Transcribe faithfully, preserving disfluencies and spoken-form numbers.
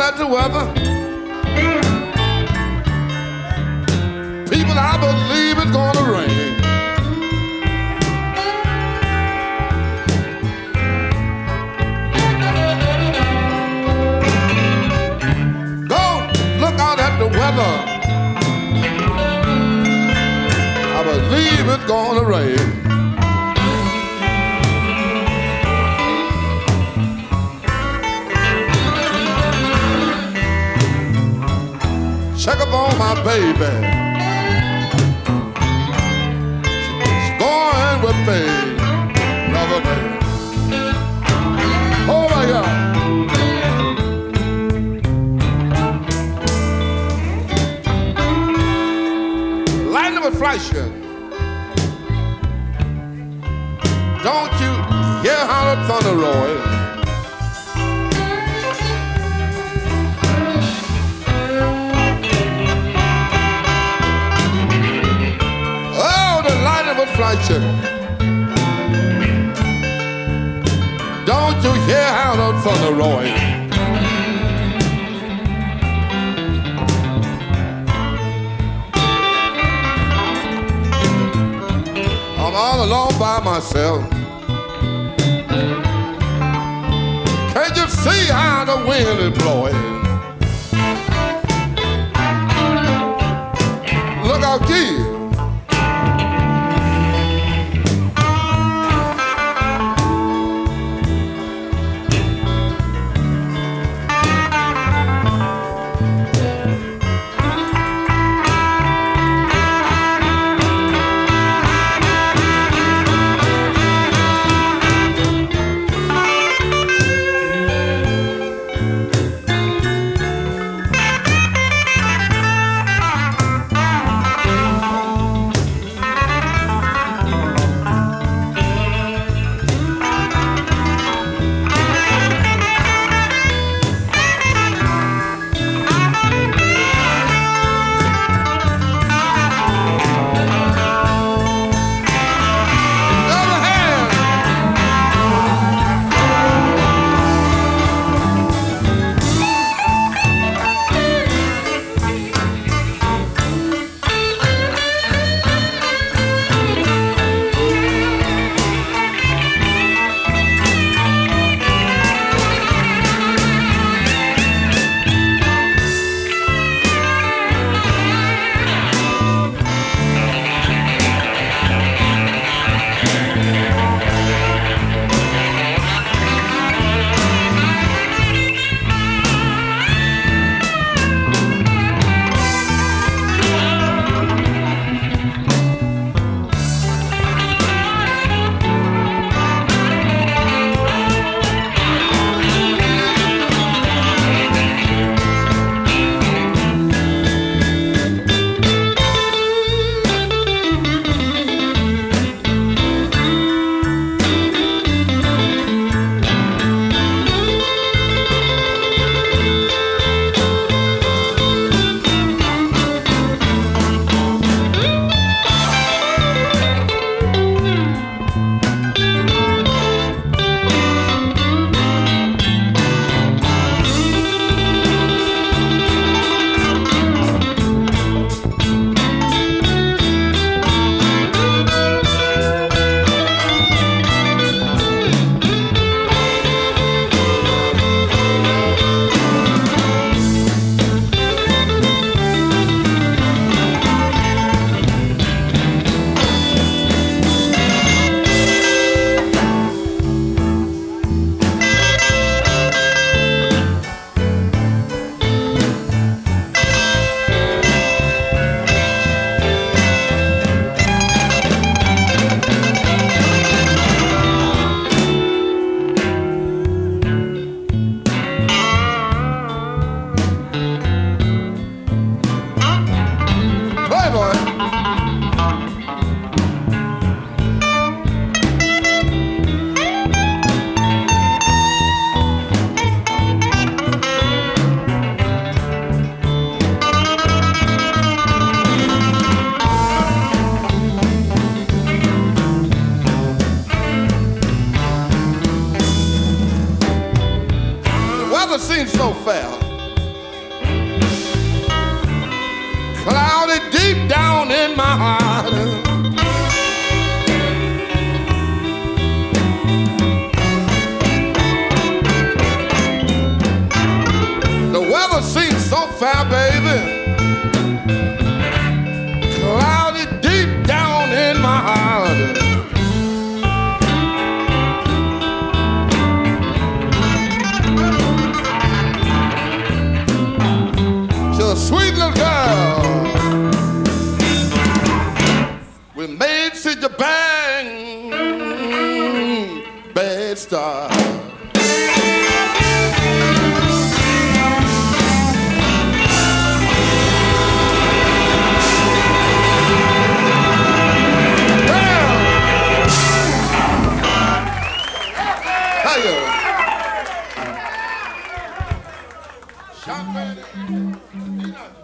at the weather. People, I believe it's gonna rain. Go look out at the weather. I believe it's gonna rain. Check up on my baby. She's going with me. Another day. Oh my God. Lightning was flashing. Don't you hear how the thunder roars? Flashing. Don't you hear how the thunder roars? I'm all alone by myself. Can't you see how the wind is blowing? Look out here. Seems so fair. bad start. Hiya. Champagne.